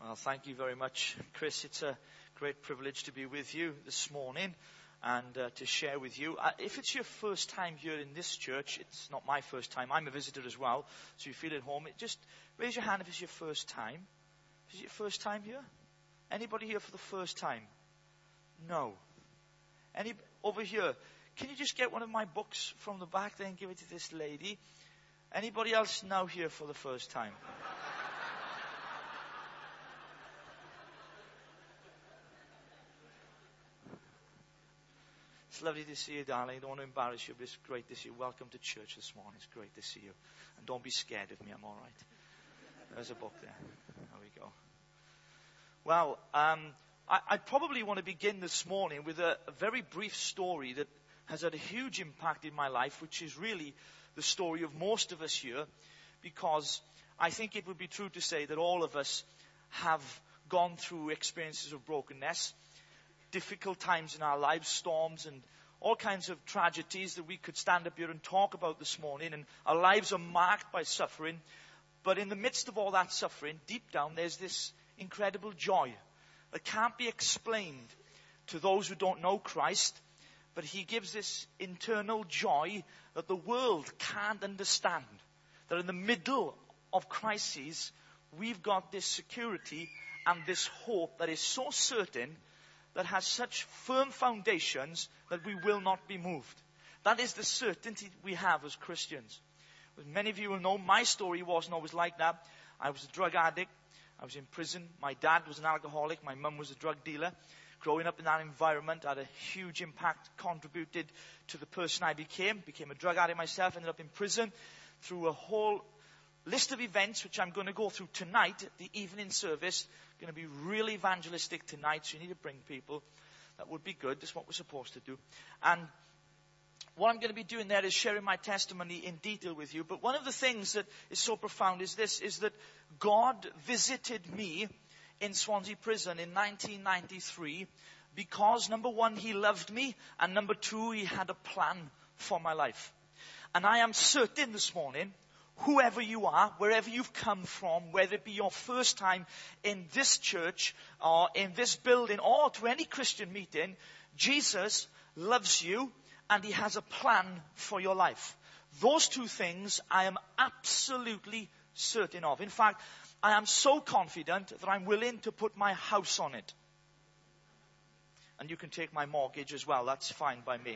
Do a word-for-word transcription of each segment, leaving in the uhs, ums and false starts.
Well, thank you very much, Chris. It's a great privilege to be with you this morning and uh, to share with you. Uh, if it's your first time here in this church, it's not my first time. I'm a visitor as well, so you feel at home. It, just raise your hand if it's your first time. Is it your first time here? Anybody here for the first time? No. Any over here? Can you just get one of my books from the back there and give it to this lady? Anybody else now here for the first time? It's lovely to see you, darling. I don't want to embarrass you, but it's great to see you. Welcome to church this morning. It's great to see you. And don't be scared of me. I'm all right. There's a book there. There we go. Well, um, I, I probably want to begin this morning with a, a very brief story that has had a huge impact in my life, which is really the story of most of us here, because I think it would be true to say that all of us have gone through experiences of brokenness, difficult times in our lives, storms and all kinds of tragedies that we could stand up here and talk about this morning. And our lives are marked by suffering. But in the midst of all that suffering, deep down, there's this incredible joy that can't be explained to those who don't know Christ. But he gives this internal joy that the world can't understand. That in the middle of crises, we've got this security and this hope that is so certain, that has such firm foundations that we will not be moved. That is the certainty we have as Christians. As many of you will know, my story wasn't always like that. I was a drug addict. I was in prison. My dad was an alcoholic. My mum was a drug dealer. Growing up in that environment had a huge impact, contributed to the person I became. Became a drug addict myself, ended up in prison through a whole list of events which I'm going to go through tonight, the evening service. Going to be really evangelistic tonight, so you need to bring people. That would be good. That's what we're supposed to do. And what I'm going to be doing there is sharing my testimony in detail with you. But one of the things that is so profound is this, is that God visited me in Swansea Prison in nineteen ninety-three because, number one, he loved me, and number two, he had a plan for my life. And I am certain this morning, whoever you are, wherever you've come from, whether it be your first time in this church or in this building or to any Christian meeting, Jesus loves you and he has a plan for your life. Those two things I am absolutely certain of. In fact, I am so confident that I'm willing to put my house on it. And you can take my mortgage as well. That's fine by me.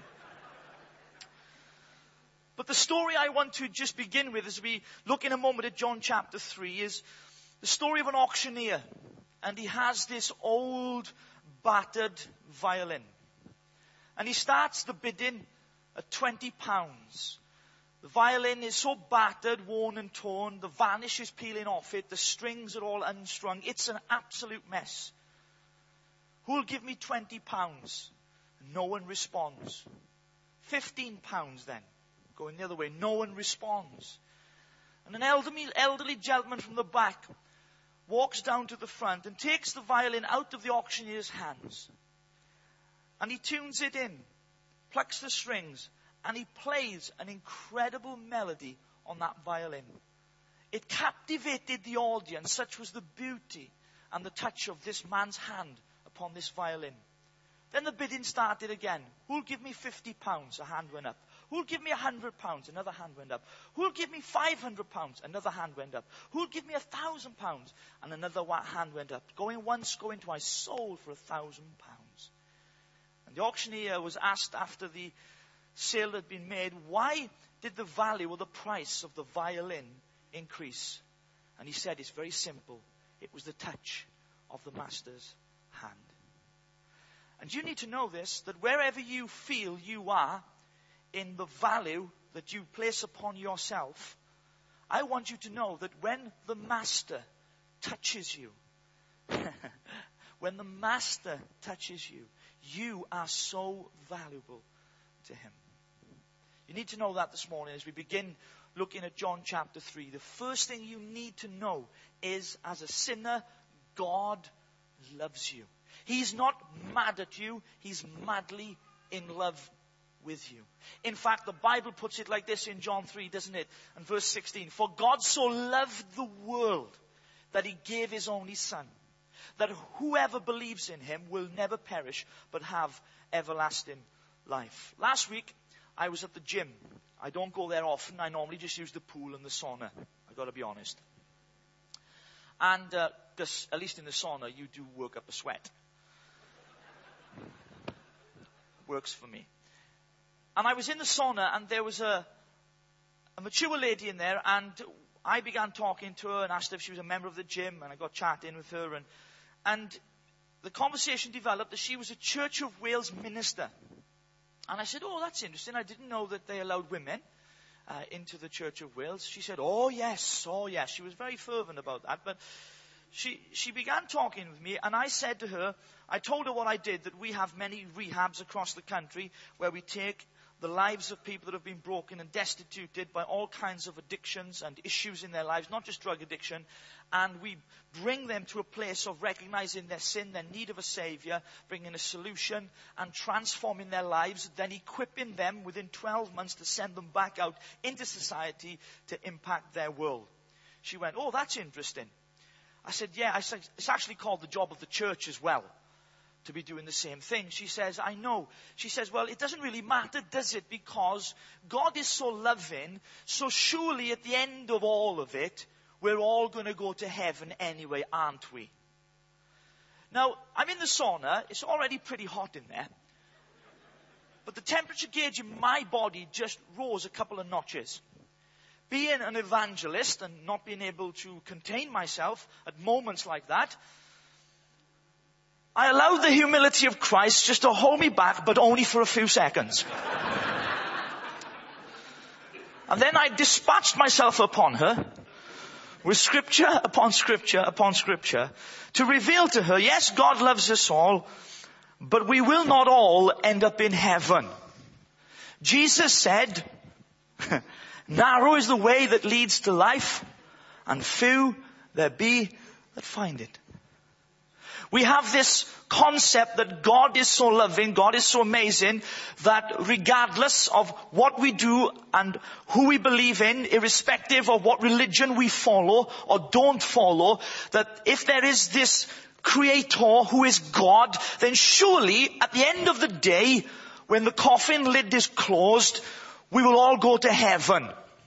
But the story I want to just begin with as we look in a moment at John chapter three is the story of an auctioneer. And he has this old, battered violin. And he starts the bidding at twenty pounds. The violin is so battered, worn and torn. The varnish is peeling off it. The strings are all unstrung. It's an absolute mess. Who'll give me twenty pounds? No one responds. fifteen pounds then. Going the other way, no one responds. And an elderly, elderly gentleman from the back walks down to the front and takes the violin out of the auctioneer's hands. And he tunes it in, plucks the strings, and he plays an incredible melody on that violin. It captivated the audience, such was the beauty and the touch of this man's hand upon this violin. Then the bidding started again. Who'll give me fifty pounds? A hand went up. Who'll give me a hundred pounds? Another hand went up. Who'll give me five hundred pounds? Another hand went up. Who'll give me a thousand pounds? And another hand went up. Going once, going twice, sold for a thousand pounds. And the auctioneer was asked after the sale had been made, why did the value or the price of the violin increase? And he said, it's very simple. It was the touch of the master's hand. And you need to know this, that wherever you feel you are in the value that you place upon yourself, I want you to know that when the master touches you, when the master touches you, you are so valuable to him. You need to know that this morning as we begin looking at John chapter three. The first thing you need to know is, as a sinner, God loves you. He's not mad at you. He's madly in love with you. In fact, the Bible puts it like this in John three, doesn't it? And verse sixteen. For God so loved the world that he gave his only son, that whoever believes in him will never perish but have everlasting life. Last week, I was at the gym. I don't go there often. I normally just use the pool and the sauna. I've got to be honest. And uh, this, at least in the sauna, you do work up a sweat. Works for me. And I was in the sauna, and there was a, a mature lady in there, and I began talking to her and asked if she was a member of the gym, and I got chatting with her, and and the conversation developed that she was a Church of Wales minister. And I said, oh, that's interesting. I didn't know that they allowed women uh, into the Church of Wales. She said, oh, yes, oh, yes. She was very fervent about that. But she she began talking with me, and I said to her, I told her what I did, that we have many rehabs across the country where we take the lives of people that have been broken and destituted by all kinds of addictions and issues in their lives, not just drug addiction, and we bring them to a place of recognizing their sin, their need of a Savior, bringing a solution and transforming their lives, then equipping them within twelve months to send them back out into society to impact their world. She went, oh, that's interesting. I said, yeah, I said, it's actually called the job of the church as well, to be doing the same thing. She says, I know. She says, well, it doesn't really matter, does it? Because God is so loving, so surely at the end of all of it, we're all going to go to heaven anyway, aren't we? Now, I'm in the sauna. It's already pretty hot in there. But the temperature gauge in my body just rose a couple of notches. Being an evangelist and not being able to contain myself at moments like that, I allowed the humility of Christ just to hold me back, but only for a few seconds. And then I dispatched myself upon her with scripture upon scripture upon scripture to reveal to her, yes, God loves us all, but we will not all end up in heaven. Jesus said, narrow is the way that leads to life, and few there be that find it. We have this concept that God is so loving, God is so amazing, that regardless of what we do and who we believe in, irrespective of what religion we follow or don't follow, that if there is this Creator who is God, then surely at the end of the day, when the coffin lid is closed, we will all go to heaven.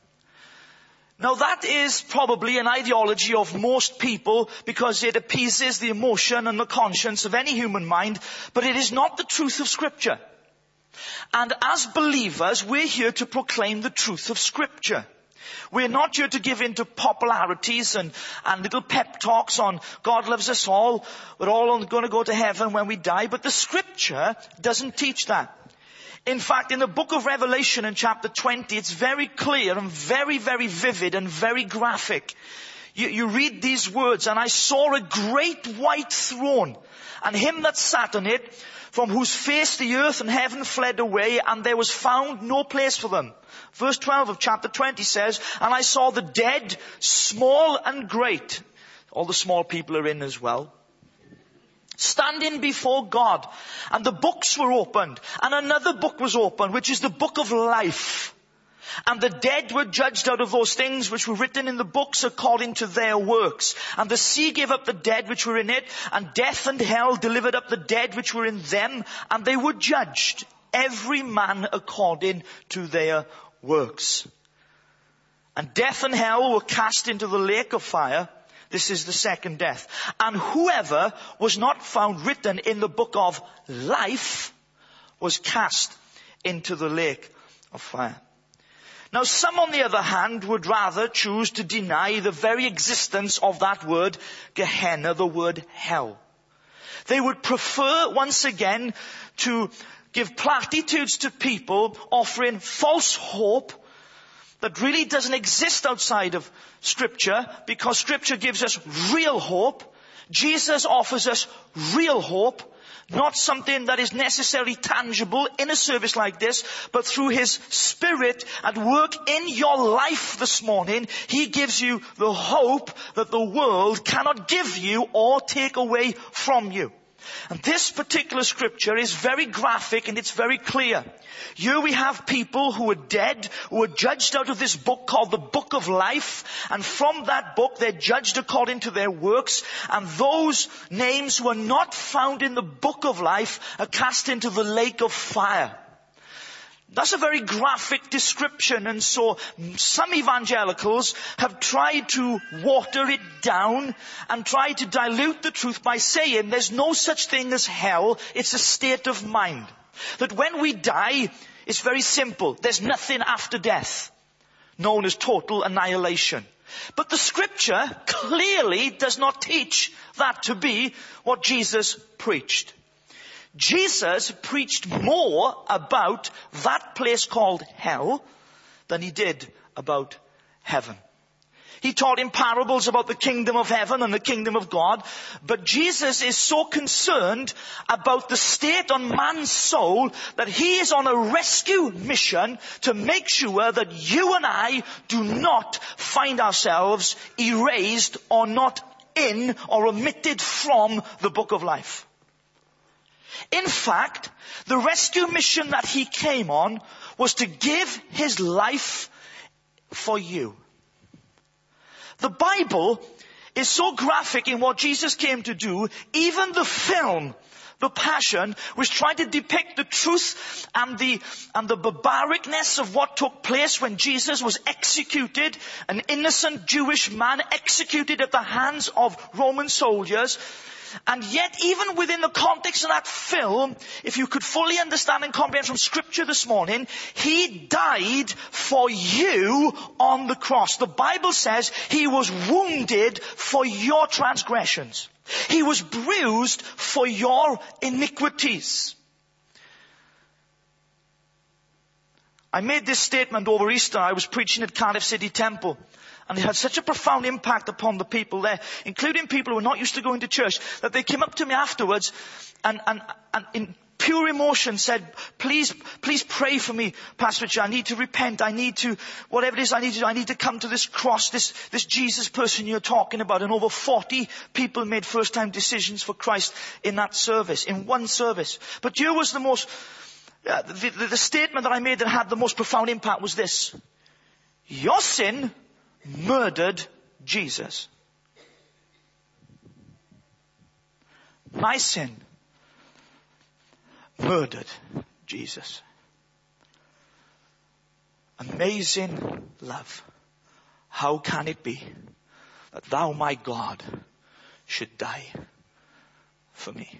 Now that is probably an ideology of most people because it appeases the emotion and the conscience of any human mind, but it is not the truth of Scripture. And as believers, we're here to proclaim the truth of Scripture. We're not here to give in to popularities and, and little pep talks on God loves us all, we're all going to go to heaven when we die, but the Scripture doesn't teach that. In fact, in the book of Revelation in chapter twenty, it's very clear and very, very vivid and very graphic. You, you read these words, and I saw a great white throne, and him that sat on it, from whose face the earth and heaven fled away, and there was found no place for them. Verse twelve of chapter twenty says, and I saw the dead, small and great. All the small people are in as well. Standing before God, and the books were opened, and another book was opened, which is the book of life. And the dead were judged out of those things which were written in the books according to their works. And the sea gave up the dead which were in it, and death and hell delivered up the dead which were in them, and they were judged, every man according to their works. And death and hell were cast into the lake of fire. This is the second death. And whoever was not found written in the book of life was cast into the lake of fire. Now some, on the other hand, would rather choose to deny the very existence of that word Gehenna, the word hell. They would prefer, once again, to give platitudes to people offering false hope that really doesn't exist outside of Scripture, because Scripture gives us real hope. Jesus offers us real hope, not something that is necessarily tangible in a service like this, but through His Spirit at work in your life this morning, He gives you the hope that the world cannot give you or take away from you. And this particular scripture is very graphic and it's very clear. Here we have people who are dead, who are judged out of this book called the Book of Life. And from that book, they're judged according to their works. And those names who are not found in the Book of Life are cast into the lake of fire. That's a very graphic description, and so some evangelicals have tried to water it down and try to dilute the truth by saying there's no such thing as hell, it's a state of mind. That when we die, it's very simple. There's nothing after death, known as total annihilation. But the scripture clearly does not teach that to be what Jesus preached. Jesus preached more about that place called hell than he did about heaven. He taught in parables about the kingdom of heaven and the kingdom of God. But Jesus is so concerned about the state on man's soul that he is on a rescue mission to make sure that you and I do not find ourselves erased or not in or omitted from the book of life. In fact, the rescue mission that he came on was to give his life for you. The Bible is so graphic in what Jesus came to do, even the film, The Passion, was trying to depict the truth and the, and the barbaricness of what took place when Jesus was executed, an innocent Jewish man executed at the hands of Roman soldiers. And yet, even within the context of that film, if you could fully understand and comprehend from scripture this morning, he died for you on the cross. The Bible says he was wounded for your transgressions. He was bruised for your iniquities. I made this statement over Easter. I was preaching at Cardiff City Temple. And it had such a profound impact upon the people there, including people who were not used to going to church, that they came up to me afterwards and, and, and in pure emotion said, please, please pray for me, Pastor Richard. I need to repent. I need to, whatever it is I need to do, I need to come to this cross, this, this Jesus person you're talking about. And over forty people made first time decisions for Christ in that service, in one service. But here was the most, uh, the, the, the statement that I made that had the most profound impact was this: your sin murdered Jesus. My sin murdered Jesus. Amazing love. How can it be that thou, my God, should die for me?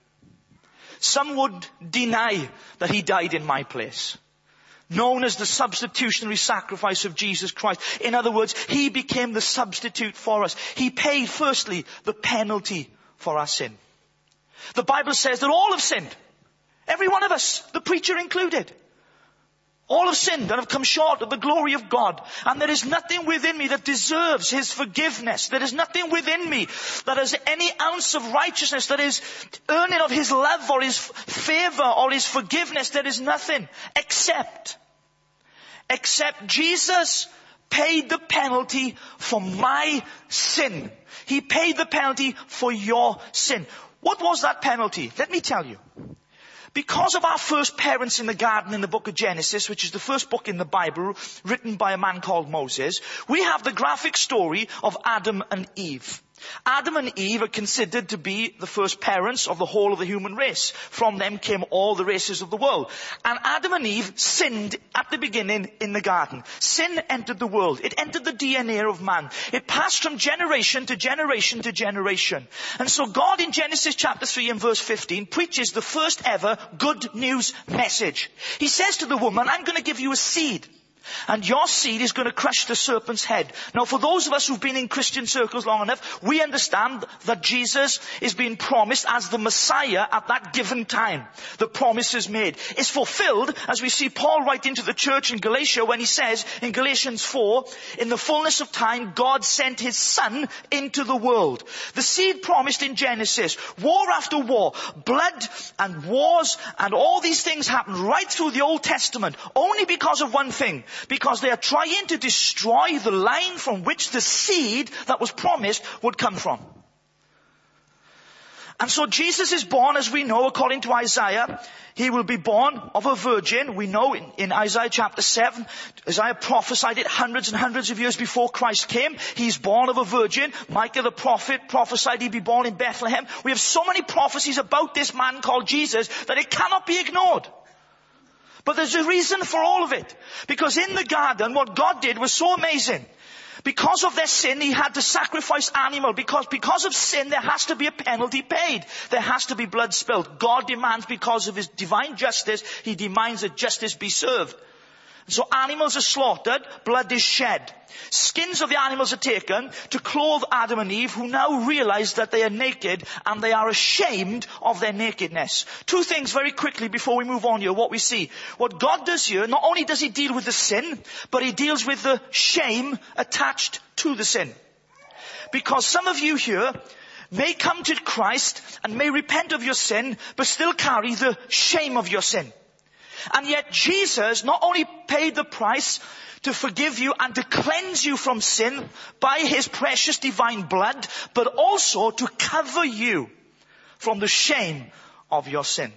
Some would deny that he died in my place, known as the substitutionary sacrifice of Jesus Christ. In other words, he became the substitute for us. He paid, firstly, the penalty for our sin. The Bible says that all have sinned. Every one of us, the preacher included. All have sinned and have come short of the glory of God. And there is nothing within me that deserves his forgiveness. There is nothing within me that has any ounce of righteousness, that is earning of his love or his favor or his forgiveness. There is nothing except, except Jesus paid the penalty for my sin. He paid the penalty for your sin. What was that penalty? Let me tell you. Because of our first parents in the garden in the book of Genesis, which is the first book in the Bible written by a man called Moses, we have the graphic story of Adam and Eve. Adam and Eve are considered to be the first parents of the whole of the human race. From them came all the races of the world. And Adam and Eve sinned at the beginning in the garden. Sin entered the world. It entered the D N A of man. It passed from generation to generation to generation. And so God in Genesis chapter three and verse fifteen preaches the first ever good news message. He says to the woman, I'm going to give you a seed. And your seed is going to crush the serpent's head. Now, for those of us who've been in Christian circles long enough, we understand that Jesus is being promised as the Messiah at that given time. The promise is made. It's fulfilled, as we see Paul write into the church in Galatia when he says in Galatians four, in the fullness of time, God sent his Son into the world. The seed promised in Genesis, war after war, blood and wars and all these things happened right through the Old Testament, only because of one thing. Because they are trying to destroy the line from which the seed that was promised would come from. And so Jesus is born, as we know, according to Isaiah. He will be born of a virgin. We know in, in Isaiah chapter seven, Isaiah prophesied it hundreds and hundreds of years before Christ came. He's born of a virgin. Micah the prophet prophesied he'd be born in Bethlehem. We have so many prophecies about this man called Jesus that it cannot be ignored. But there's a reason for all of it. Because in the garden, what God did was so amazing. Because of their sin, he had to sacrifice animal. Because, because of sin, there has to be a penalty paid. There has to be blood spilled. God demands, because of his divine justice, he demands that justice be served. So animals are slaughtered, blood is shed. Skins of the animals are taken to clothe Adam and Eve, who now realize that they are naked and they are ashamed of their nakedness. Two things very quickly before we move on here, what we see. What God does here, not only does he deal with the sin, but he deals with the shame attached to the sin. Because some of you here may come to Christ and may repent of your sin, but still carry the shame of your sin. And yet Jesus not only paid the price to forgive you and to cleanse you from sin by his precious divine blood, but also to cover you from the shame of your sin.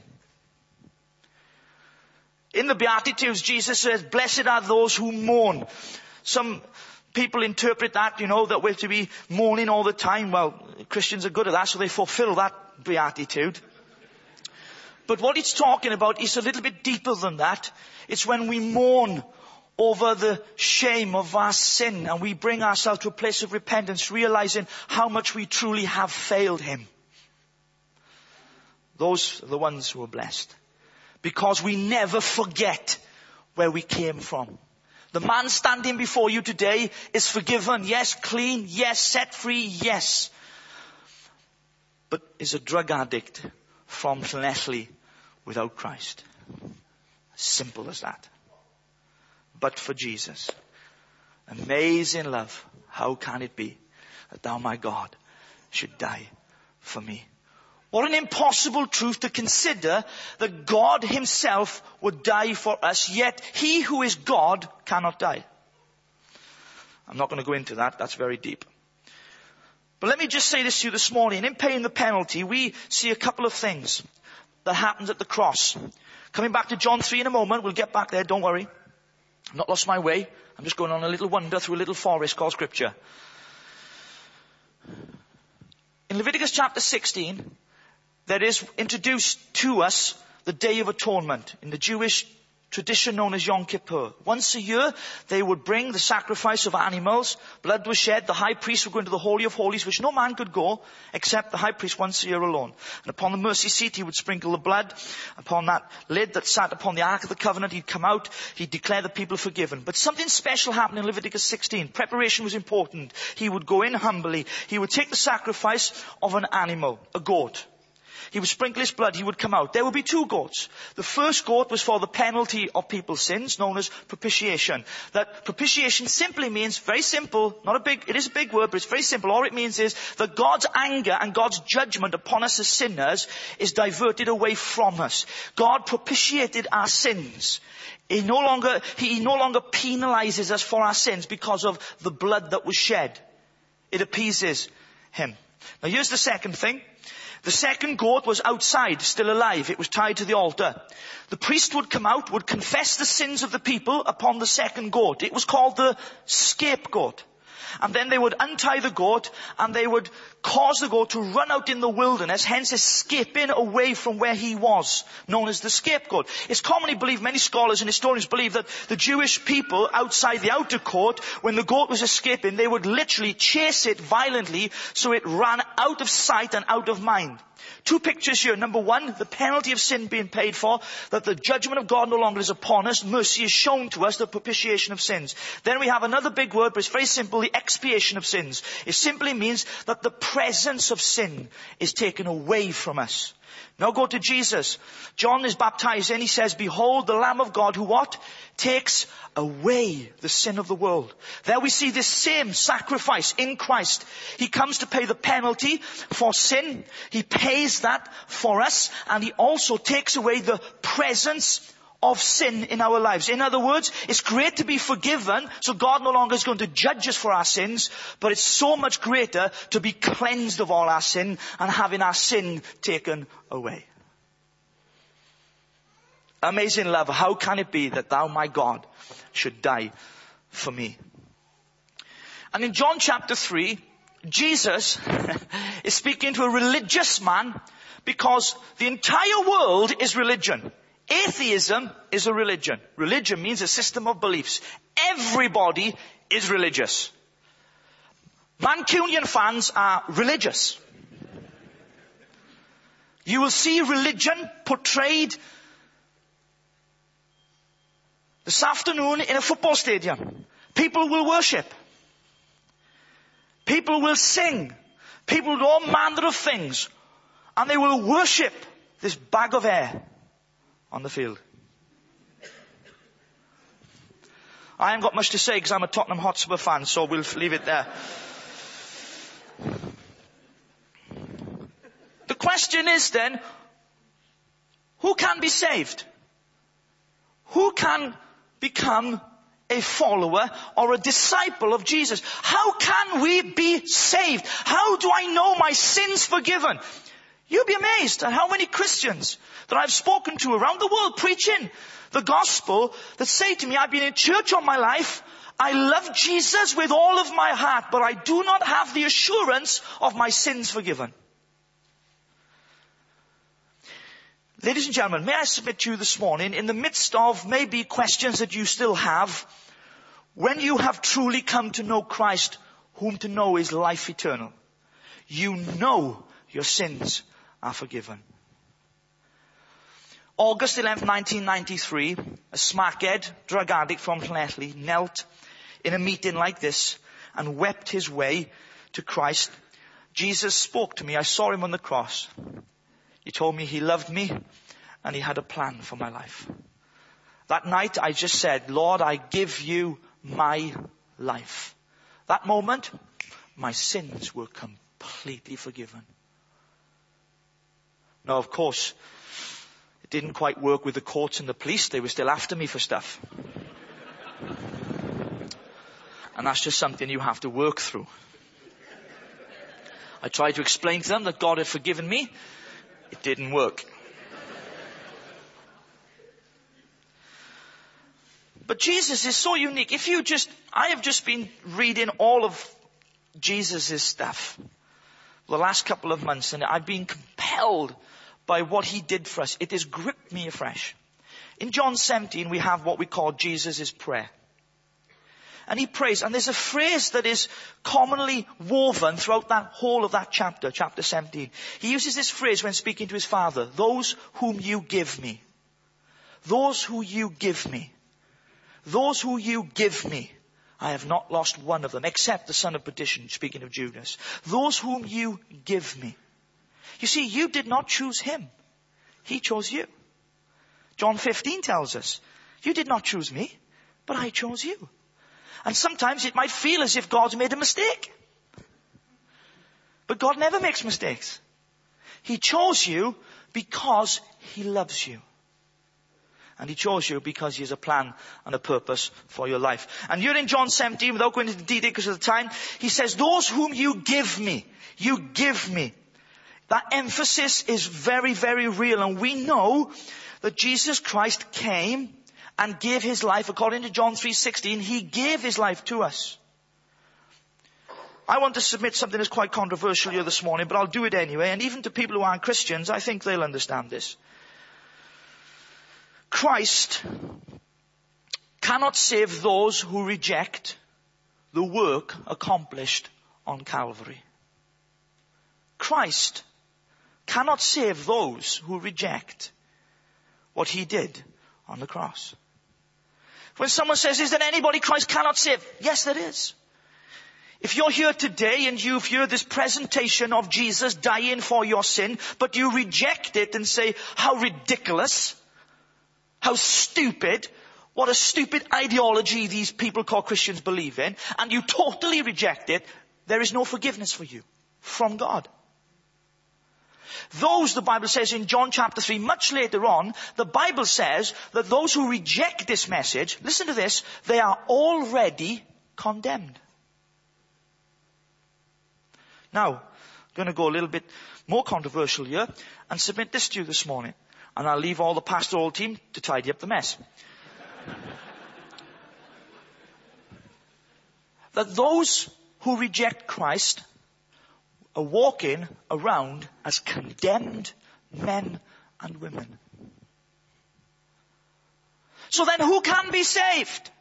In the Beatitudes, Jesus says, blessed are those who mourn. Some people interpret that, you know, that we're to be mourning all the time. Well, Christians are good at that, so they fulfill that beatitude. But what it's talking about is a little bit deeper than that. It's when we mourn over the shame of our sin and we bring ourselves to a place of repentance, realizing how much we truly have failed him. Those are the ones who are blessed. Because we never forget where we came from. The man standing before you today is forgiven, yes, clean, yes, set free, yes. But is a drug addict from Llanelli without Christ. Simple as that. But for Jesus, amazing love, how can it be that thou, my God, should die for me? What an impossible truth to consider, that God himself would die for us, yet he who is God cannot die. I'm not going to go into that, that's very deep. But let me just say this to you this morning. In paying the penalty, we see a couple of things that happens at the cross. Coming back to John three in a moment, we'll get back there, don't worry. I've not lost my way. I'm just going on a little wander through a little forest called Scripture. In Leviticus chapter sixteen, there is introduced to us the Day of Atonement in the Jewish tradition known as Yom Kippur. Once a year, they would bring the sacrifice of animals. Blood was shed. The high priest would go into the Holy of Holies, which no man could go except the high priest once a year alone. And upon the mercy seat, he would sprinkle the blood. Upon that lid that sat upon the Ark of the Covenant, he'd come out. He'd declare the people forgiven. But something special happened in Leviticus sixteen. Preparation was important. He would go in humbly. He would take the sacrifice of an animal, a goat. He would sprinkle his blood, he would come out. There would be two goats. The first goat was for the penalty of people's sins, known as propitiation. That propitiation simply means, very simple, not a big, it is a big word, but it's very simple. All it means is that God's anger and God's judgment upon us as sinners is diverted away from us. God propitiated our sins. He no longer, he no longer penalizes us for our sins because of the blood that was shed. It appeases him. Now here's the second thing. The second goat was outside, still alive. It was tied to the altar. The priest would come out, would confess the sins of the people upon the second goat. It was called the scapegoat. And then they would untie the goat and they would cause the goat to run out in the wilderness, hence escaping away from where he was, known as the scapegoat. It's commonly believed, many scholars and historians believe, that the Jewish people outside the outer court, when the goat was escaping, they would literally chase it violently so it ran out of sight and out of mind. Two pictures here. Number one, the penalty of sin being paid for, that the judgment of God no longer is upon us. Mercy is shown to us, the propitiation of sins. Then we have another big word, but it's very simple, the expiation of sins. It simply means that the presence of sin is taken away from us. Now go to Jesus. John is baptized and he says, behold the Lamb of God who what? Takes away the sin of the world. There we see this same sacrifice in Christ. He comes to pay the penalty for sin. He pays that for us and he also takes away the presence of sin in our lives. In other words, it's great to be forgiven, so God no longer is going to judge us for our sins, but it's so much greater to be cleansed of all our sin and having our sin taken away. Amazing love. How can it be that thou, my God, should die for me? And in John chapter three, Jesus is speaking to a religious man, because the entire world is religion. Atheism is a religion. Religion means a system of beliefs. Everybody is religious. Mancunian fans are religious. You will see religion portrayed this afternoon in a football stadium. People will worship. People will sing. People will do all manner of things. And they will worship this bag of air on the field. I haven't got much to say because I'm a Tottenham Hotspur fan, so we'll leave it there. The question is then, who can be saved? Who can become a follower or a disciple of Jesus? How can we be saved? How do I know my sins forgiven? You'll be amazed at how many Christians that I've spoken to around the world preaching the gospel that say to me, I've been in church all my life, I love Jesus with all of my heart, but I do not have the assurance of my sins forgiven. Ladies and gentlemen, may I submit to you this morning, in the midst of maybe questions that you still have, when you have truly come to know Christ, whom to know is life eternal, you know your sins are forgiven. August eleventh, nineteen ninety-three, a smackhead, drug addict from Llanelli knelt in a meeting like this and wept his way to Christ. Jesus spoke to me. I saw him on the cross. He told me he loved me and he had a plan for my life. That night I just said, Lord, I give you my life. That moment, my sins were completely forgiven. Now, of course, it didn't quite work with the courts and the police. They were still after me for stuff. And that's just something you have to work through. I tried to explain to them that God had forgiven me. It didn't work. But Jesus is so unique. If you just, I have just been reading all of Jesus' stuff the last couple of months, and I've been compelled by what he did for us. It has gripped me afresh. In John seventeen, we have what we call Jesus' prayer. And he prays, and there's a phrase that is commonly woven throughout that whole of that chapter, chapter seventeen. He uses this phrase when speaking to his Father, those whom you give me. Those who you give me. Those who you give me. I have not lost one of them, except the son of perdition, speaking of Judas. Those whom you give me. You see, you did not choose him. He chose you. John fifteen tells us, you did not choose me, but I chose you. And sometimes it might feel as if God's made a mistake. But God never makes mistakes. He chose you because he loves you. And he chose you because he has a plan and a purpose for your life. And you're in John seventeen, without going into detail because of the time, he says, those whom you give me, you give me. That emphasis is very, very real. And we know that Jesus Christ came and gave his life, according to John three sixteen, he gave his life to us. I want to submit something that's quite controversial here this morning, but I'll do it anyway. And even to people who aren't Christians, I think they'll understand this. Christ cannot save those who reject the work accomplished on Calvary. Christ cannot save those who reject what he did on the cross. When someone says, is there anybody Christ cannot save? Yes, there is. If you're here today and you've heard this presentation of Jesus dying for your sin, but you reject it and say, how ridiculous, how stupid, what a stupid ideology these people called Christians believe in, and you totally reject it, there is no forgiveness for you from God. Those, the Bible says in John chapter three, much later on, the Bible says that those who reject this message, listen to this, they are already condemned. Now, I'm going to go a little bit more controversial here and submit this to you this morning. And I'll leave all the pastoral team to tidy up the mess. That those who reject Christ are walking around as condemned men and women. So then who can be saved?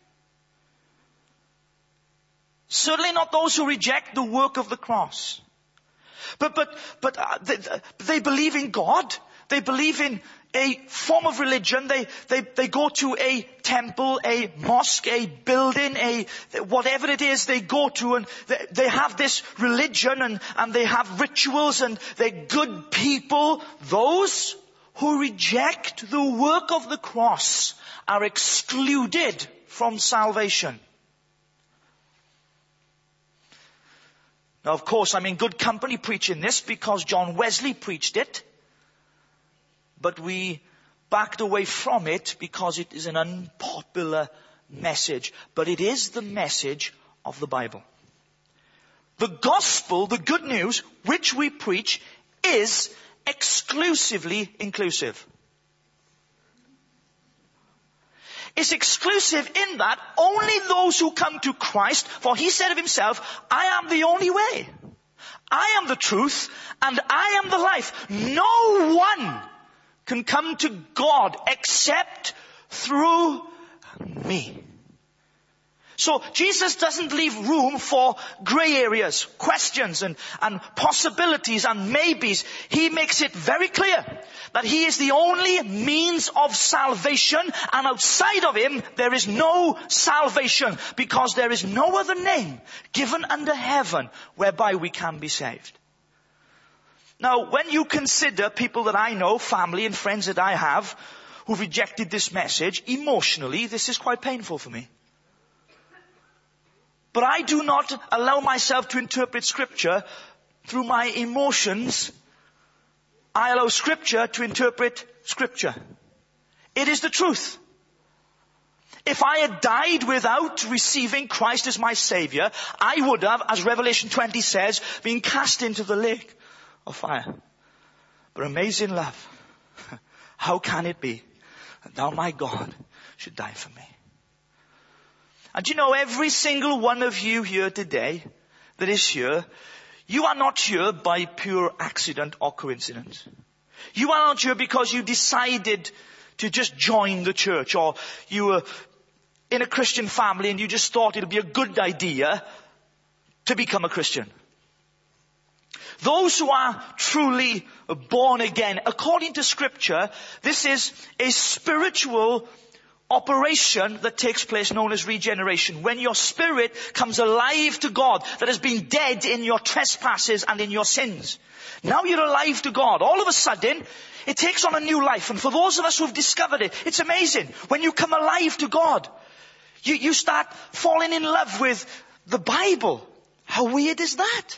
Certainly not those who reject the work of the cross. But, but, but uh, they, they believe in God. They believe in a form of religion. They, they, they go to a temple, a mosque, a building, a, whatever it is they go to, and they, they have this religion and, and they have rituals and they're good people. Those who reject the work of the cross are excluded from salvation. Now, of course, I'm in good company preaching this because John Wesley preached it. But we backed away from it because it is an unpopular message. But it is the message of the Bible. The gospel, the good news, which we preach, is exclusively inclusive. It's exclusive in that only those who come to Christ, for he said of himself, I am the only way. I am the truth, and I am the life. No one can come to God except through me. So Jesus doesn't leave room for grey areas, questions and, and possibilities and maybes. He makes it very clear that he is the only means of salvation, and outside of him there is no salvation, because there is no other name given under heaven whereby we can be saved. Now, when you consider people that I know, family and friends that I have, who've rejected this message, emotionally, this is quite painful for me. But I do not allow myself to interpret Scripture through my emotions. I allow Scripture to interpret Scripture. It is the truth. If I had died without receiving Christ as my Savior, I would have, as Revelation twenty says, been cast into the lake of fire. But amazing love, how can it be that thou, my God, should die for me? And you know, every single one of you here today that is here, you are not here by pure accident or coincidence. You are not here because you decided to just join the church, or you were in a Christian family and you just thought it would be a good idea to become a Christian. Those who are truly born again, according to Scripture, this is a spiritual operation that takes place known as regeneration. When your spirit comes alive to God that has been dead in your trespasses and in your sins. Now you're alive to God. All of a sudden, it takes on a new life. And for those of us who have discovered it, it's amazing. When you come alive to God, you, you start falling in love with the Bible. How weird is that?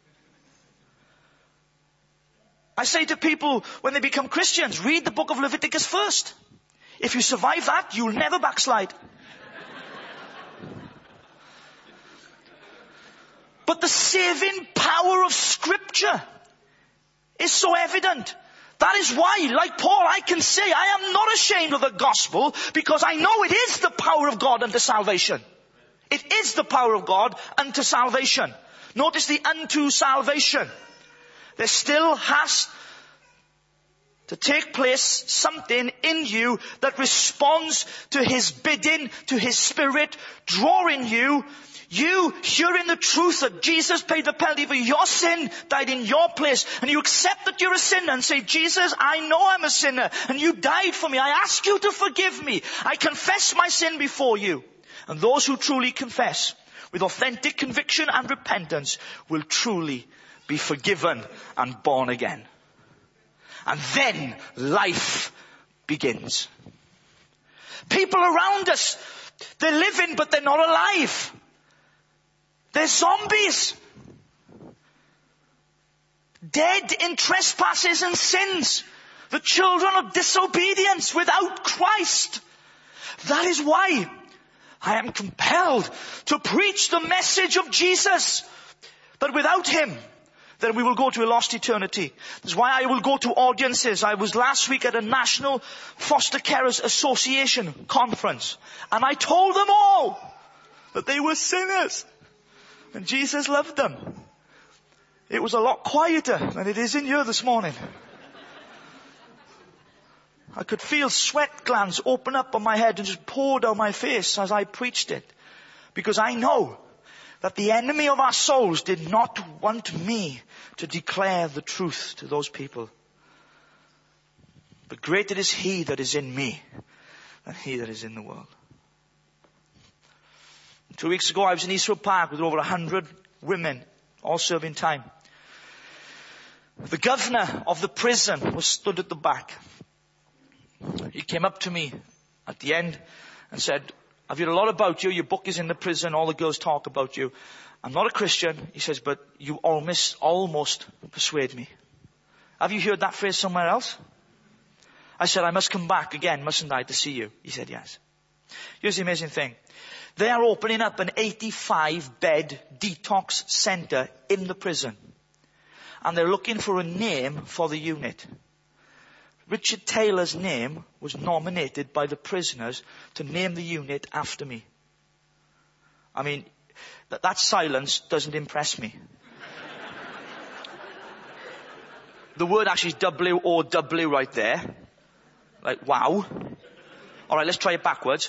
I say to people when they become Christians, read the book of Leviticus first. If you survive that, you'll never backslide. But the saving power of Scripture is so evident. That is why, like Paul, I can say I am not ashamed of the gospel, because I know it is the power of God unto salvation. It is the power of God unto salvation. Notice the unto salvation. There still has to take place something in you that responds to his bidding, to his spirit, drawing you. You hearing the truth that Jesus paid the penalty for your sin, died in your place, and you accept that you're a sinner and say, Jesus, I know I'm a sinner, and you died for me. I ask you to forgive me. I confess my sin before you. And those who truly confess with authentic conviction and repentance will truly be forgiven and born again. And then life begins. People around us, they're living but they're not alive. They're zombies. Dead in trespasses and sins. The children of disobedience without Christ. That is why I am compelled to preach the message of Jesus. That without him, then we will go to a lost eternity. That's why I will go to audiences. I was last week at a National Foster Carers Association conference. And I told them all that they were sinners. And Jesus loved them. It was a lot quieter than it is in here this morning. I could feel sweat glands open up on my head and just pour down my face as I preached it. Because I know that the enemy of our souls did not want me to declare the truth to those people. But greater is he that is in me than he that is in the world. Two weeks ago I was in Eastwood Park with over a hundred women, all serving time. The governor of the prison was stood at the back. He came up to me at the end and said, I've heard a lot about you. Your book is in the prison. All the girls talk about you. I'm not a Christian. He says, but you almost, almost persuade me. Have you heard that phrase somewhere else? I said, I must come back again, mustn't I, to see you? He said, yes. Here's the amazing thing. They are opening up an eighty-five bed detox center in the prison. And they're looking for a name for the unit. Richard Taylor's name was nominated by the prisoners to name the unit after me. I mean, that, that silence doesn't impress me. The word actually is W O W right there. Like, wow. All right, let's try it backwards.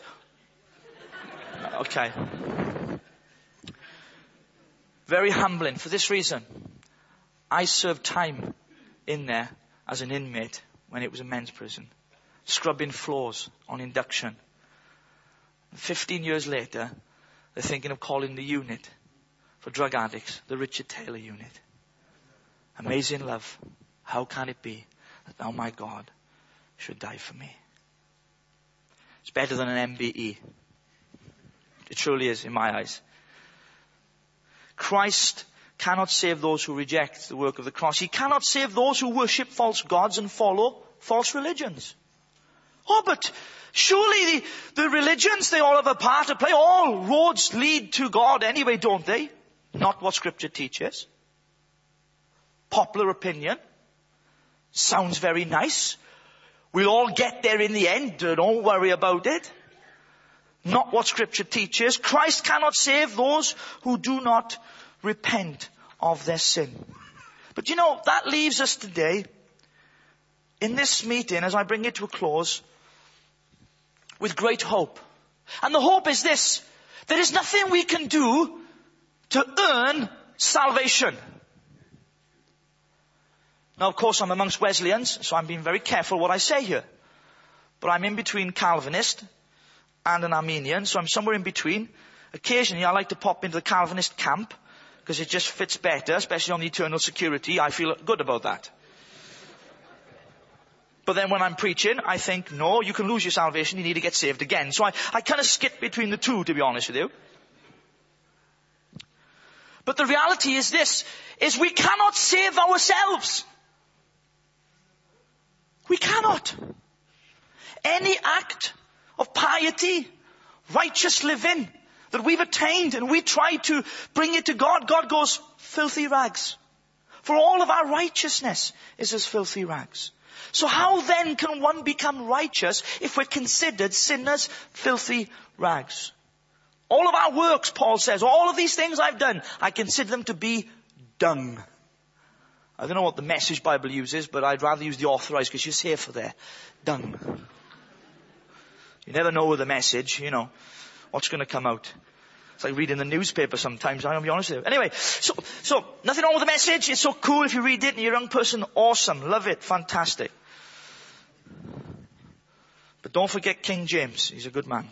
Okay. Very humbling for this reason. I served time in there as an inmate when it was a men's prison, scrubbing floors on induction. Fifteen years later, they're thinking of calling the unit for drug addicts the Richard Taylor unit. Amazing love. How can it be that thou, my God, should die for me? It's better than an M B E. It truly is in my eyes. Christ cannot save those who reject the work of the cross. He cannot save those who worship false gods and follow false religions. Oh, but surely the, the religions, they all have a part to play. All roads lead to God anyway, don't they? Not what Scripture teaches. Popular opinion. Sounds very nice. We'll all get there in the end. Don't worry about it. Not what Scripture teaches. Christ cannot save those who do not repent of their sin. But you know, that leaves us today in this meeting, as I bring it to a close, with great hope. And the hope is this: there is nothing we can do to earn salvation. Now, of course, I'm amongst Wesleyans, so I'm being very careful what I say here. But I'm in between Calvinist and an Arminian, so I'm somewhere in between. Occasionally, I like to pop into the Calvinist camp, because it just fits better, especially on the eternal security. I feel good about that. But then when I'm preaching, I think, no, you can lose your salvation, you need to get saved again. So I, I kind of skip between the two, to be honest with you. But the reality is this, is we cannot save ourselves. We cannot. Any act of piety, righteous living that we've attained and we try to bring it to God, God goes, filthy rags. For all of our righteousness is as filthy rags. So how then can one become righteous if we're considered sinners, filthy rags? All of our works, Paul says, all of these things I've done, I consider them to be dung. I don't know what the Message Bible uses, but I'd rather use the Authorized because you're safer there. Dung. You never know with the Message, you know, what's going to come out. It's like reading the newspaper sometimes, I'll be honest with you. Anyway, so, so, nothing wrong with the Message. It's so cool if you read it and you're a young person. Awesome. Love it. Fantastic. But don't forget King James. He's a good man.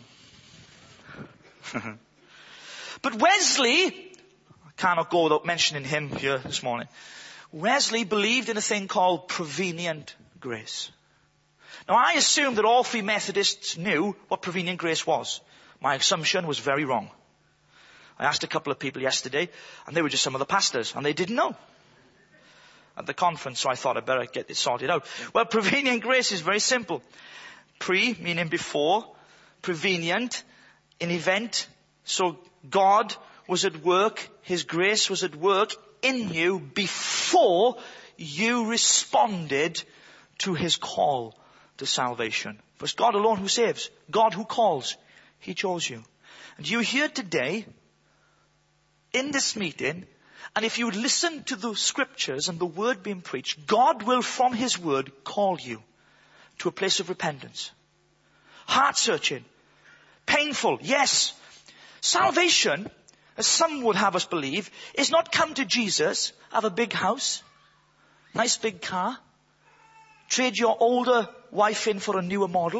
But Wesley, I cannot go without mentioning him here this morning. Wesley believed in a thing called prevenient grace. Now I assumed that all three Methodists knew what prevenient grace was. My assumption was very wrong. I asked a couple of people yesterday, and they were just some of the pastors, and they didn't know. at the conference, so I thought I'd better get this sorted out. Well, prevenient grace is very simple. Pre, meaning before. Prevenient, an event. So God was at work. His grace was at work in you before you responded to His call to salvation. For it's God alone who saves. God who calls. He chose you. And you're here today in this meeting, and if you listen to the scriptures and the word being preached, God will from His word call you to a place of repentance. Heart searching. Painful. Yes. Salvation, as some would have us believe, is not come to Jesus, have a big house, nice big car, trade your older wife in for a newer model.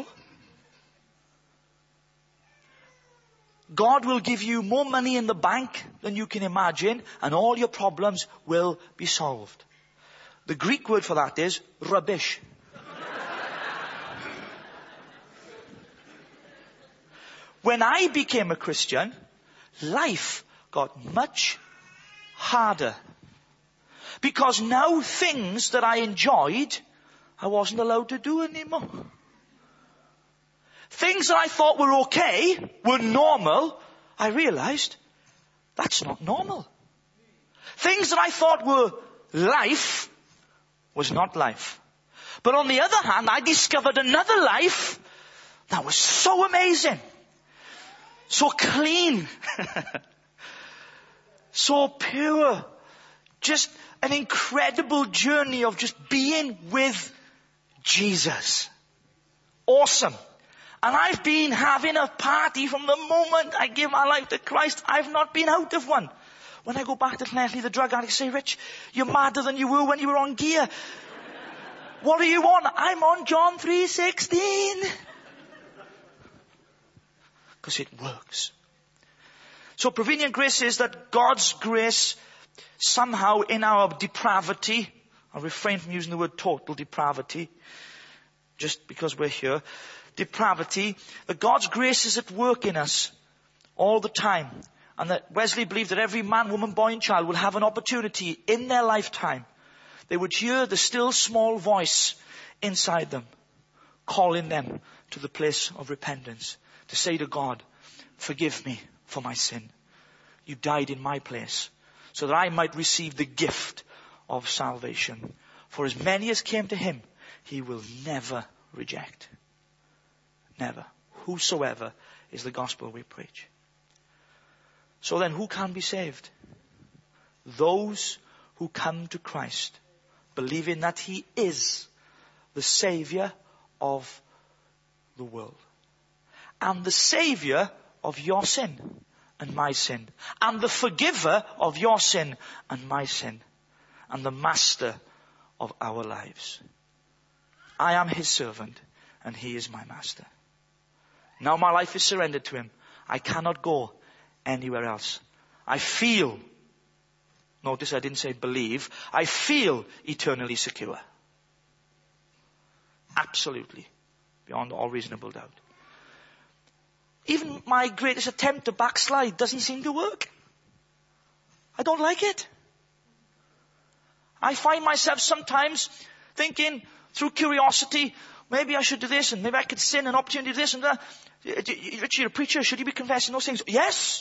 God will give you more money in the bank than you can imagine, and all your problems will be solved. The Greek word for that is rubbish. When I became a Christian, life got much harder. Because now things that I enjoyed, I wasn't allowed to do anymore. Things that I thought were okay, were normal, I realized that's not normal. Things that I thought were life was not life. But on the other hand, I discovered another life that was so amazing. So clean. So pure. Just an incredible journey of just being with Jesus. Awesome. And I've been having a party from the moment I gave my life to Christ. I've not been out of one. When I go back to Leslie, the drug addict, say, Rich, you're madder than you were when you were on gear. What are you on? I'm on John three sixteen. Because it works. So prevenient grace is that God's grace somehow in our depravity, I'll refrain from using the word total depravity, just because we're here, depravity, that God's grace is at work in us all the time. And that Wesley believed that every man, woman, boy and child would have an opportunity in their lifetime. They would hear the still small voice inside them, calling them to the place of repentance. To say to God, forgive me for my sin. You died in my place so that I might receive the gift of salvation. For as many as came to Him, He will never reject. Never. Whosoever is the gospel we preach. So then who can be saved? Those who come to Christ, believing that He is the Savior of the world. And the Savior of your sin and my sin. And the forgiver of your sin and my sin. And the master of our lives. I am His servant and He is my master. Now my life is surrendered to Him. I cannot go anywhere else. I feel, notice I didn't say believe, I feel eternally secure. Absolutely. Beyond all reasonable doubt. Even my greatest attempt to backslide doesn't seem to work. I don't like it. I find myself sometimes thinking through curiosity, maybe I should do this and maybe I could sin an opportunity to do this and that. Richard, you're a preacher, should you be confessing those things? Yes.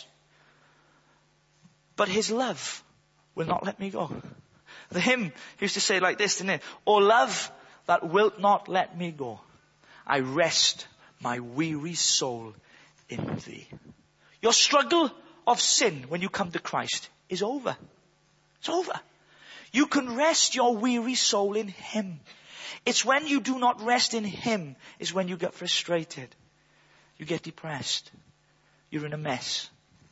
But His love will not let me go. The hymn used to say like this, didn't it? O love that wilt not let me go, I rest my weary soul in Thee. Your struggle of sin when you come to Christ is over. It's over. You can rest your weary soul in Him. It's when you do not rest in Him is when you get frustrated. You get depressed. You're in a mess.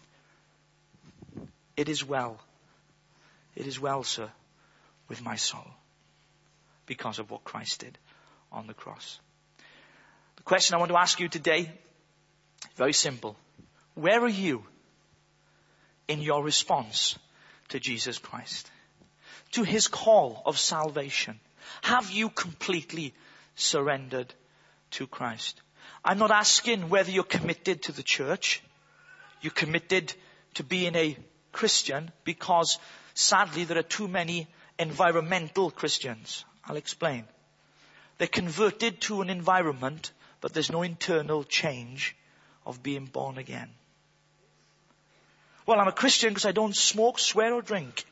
It is well. It is well, sir, with my soul. Because of what Christ did on the cross. The question I want to ask you today, very simple. Where are you in your response to Jesus Christ? To His call of salvation? Have you completely surrendered to Christ? I'm not asking whether you're committed to the church. You're committed to being a Christian, because sadly there are too many environmental Christians. I'll explain. They're converted to an environment, but there's no internal change of being born again. Well, I'm a Christian because I don't smoke, swear, or drink.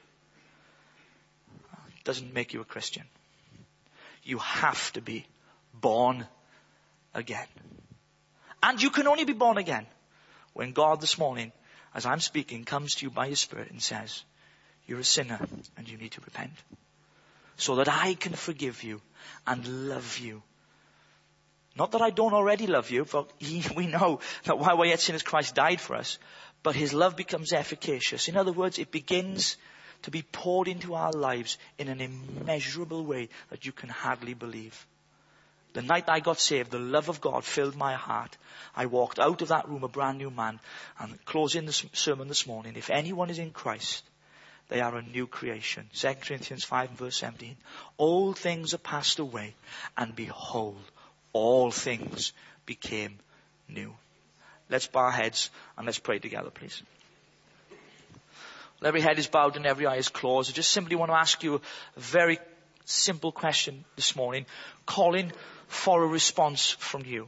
It doesn't make you a Christian. You have to be born again. And you can only be born again when God this morning, as I'm speaking, comes to you by His Spirit and says, you're a sinner and you need to repent. So that I can forgive you and love you. Not that I don't already love you, for he, we know that while we're yet sinners, Christ died for us. But His love becomes efficacious. In other words, it begins to be poured into our lives in an immeasurable way that you can hardly believe. The night I got saved, the love of God filled my heart. I walked out of that room a brand new man. And closing the sermon this morning, if anyone is in Christ, they are a new creation. Second Corinthians five verse seventeen. All things are passed away, and behold, all things became new. Let's bow our heads and let's pray together, please. Well, every head is bowed and every eye is closed. I just simply want to ask you a very simple question this morning, calling for a response from you.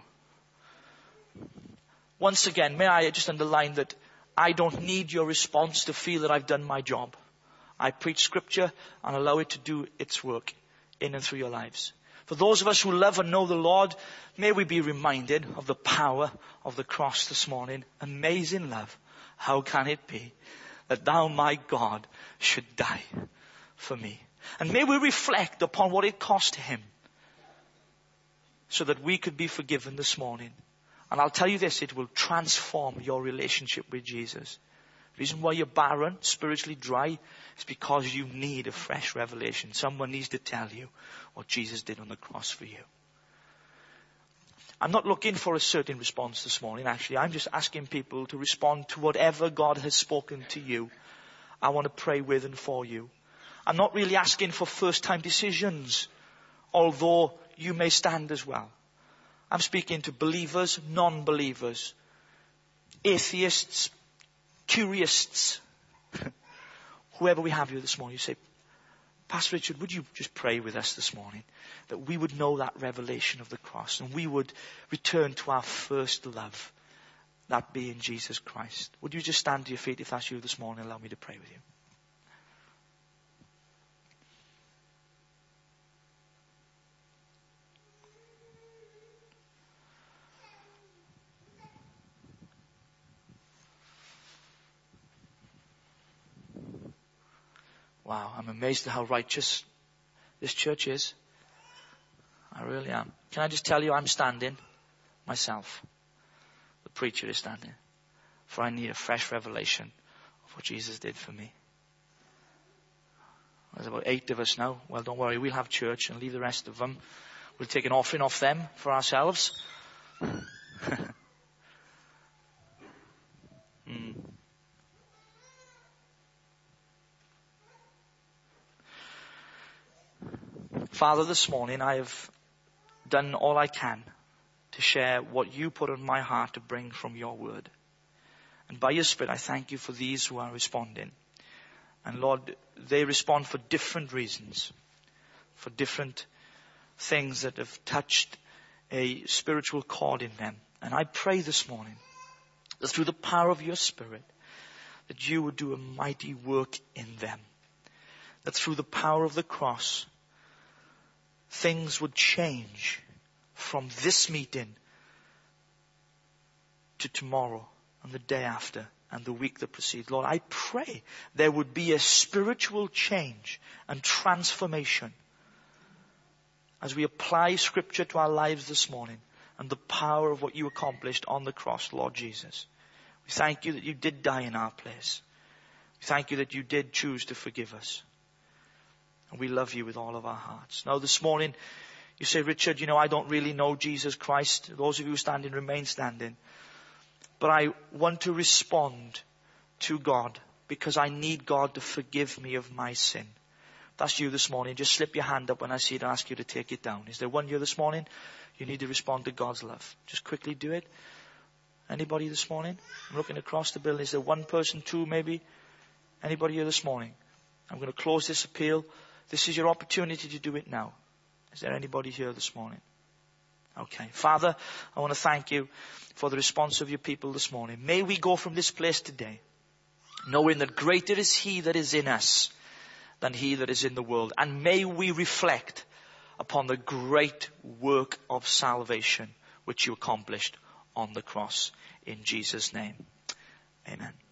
Once again, may I just underline that I don't need your response to feel that I've done my job. I preach Scripture and allow it to do its work in and through your lives. For those of us who love and know the Lord, may we be reminded of the power of the cross this morning. Amazing love. How can it be that thou, my God, should die for me? And may we reflect upon what it cost Him so that we could be forgiven this morning. And I'll tell you this, it will transform your relationship with Jesus. The reason why you're barren, spiritually dry, is because you need a fresh revelation. Someone needs to tell you what Jesus did on the cross for you. I'm not looking for a certain response this morning, actually. I'm just asking people to respond to whatever God has spoken to you. I want to pray with and for you. I'm not really asking for first-time decisions, although you may stand as well. I'm speaking to believers, non-believers, atheists, curiousts, whoever we have here this morning. You say, Pastor Richard, would you just pray with us this morning that we would know that revelation of the cross and we would return to our first love, that being Jesus Christ. Would you just stand to your feet if that's you this morning and allow me to pray with you? Wow, I'm amazed at how righteous this church is. I really am. Can I just tell you, I'm standing myself. The preacher is standing. For I need a fresh revelation of what Jesus did for me. There's about eight of us now. Well, don't worry, we'll have church and leave the rest of them. We'll take an offering off them for ourselves. hmm. Father, this morning I have done all I can to share what you put on my heart to bring from your word. And by your Spirit, I thank you for these who are responding. And Lord, they respond for different reasons, for different things that have touched a spiritual chord in them. And I pray this morning that through the power of your Spirit, that you would do a mighty work in them. That through the power of the cross, things would change from this meeting to tomorrow and the day after and the week that precedes. Lord, I pray there would be a spiritual change and transformation as we apply Scripture to our lives this morning and the power of what you accomplished on the cross, Lord Jesus. We thank you that you did die in our place. We thank you that you did choose to forgive us. And we love you with all of our hearts. Now this morning, you say, Richard, you know, I don't really know Jesus Christ. Those of you standing, remain standing. But I want to respond to God because I need God to forgive me of my sin. If that's you this morning, just slip your hand up when I see it and ask you to take it down. Is there one here this morning? You need to respond to God's love. Just quickly do it. Anybody this morning? I'm looking across the building. Is there one person, two maybe? Anybody here this morning? I'm going to close this appeal. this is your opportunity to do it now. Is there anybody here this morning? Okay. Father, I want to thank you for the response of your people this morning. May we go from this place today knowing that greater is he that is in us than he that is in the world. And may we reflect upon the great work of salvation which you accomplished on the cross. In Jesus' name, amen.